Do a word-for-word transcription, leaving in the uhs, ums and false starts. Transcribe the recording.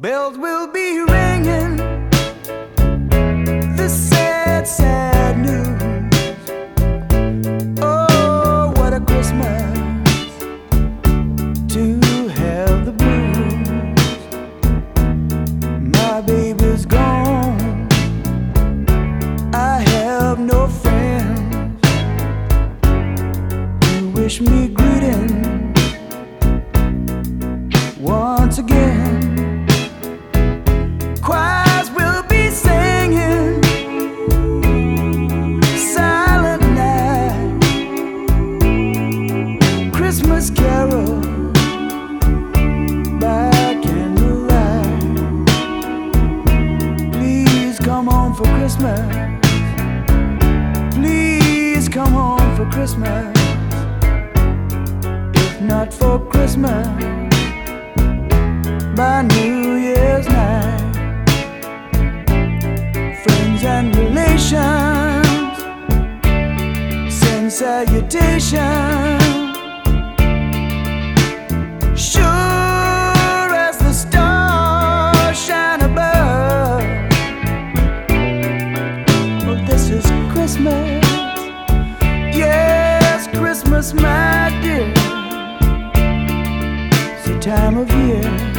bells will be ringing, the sad, sad news. Oh, what a Christmas to have the blues. My baby's gone, I have no friends to wish me greeting once again. Choirs will be singing Silent Night, Christmas carol by candlelight. Please come home for Christmas, please come home for Christmas. If not for Christmas, by New Year's night, friends and relations send salutations. Sure as the stars shine above, well, this is Christmas. Yes, Christmas, my dear. It's the time of year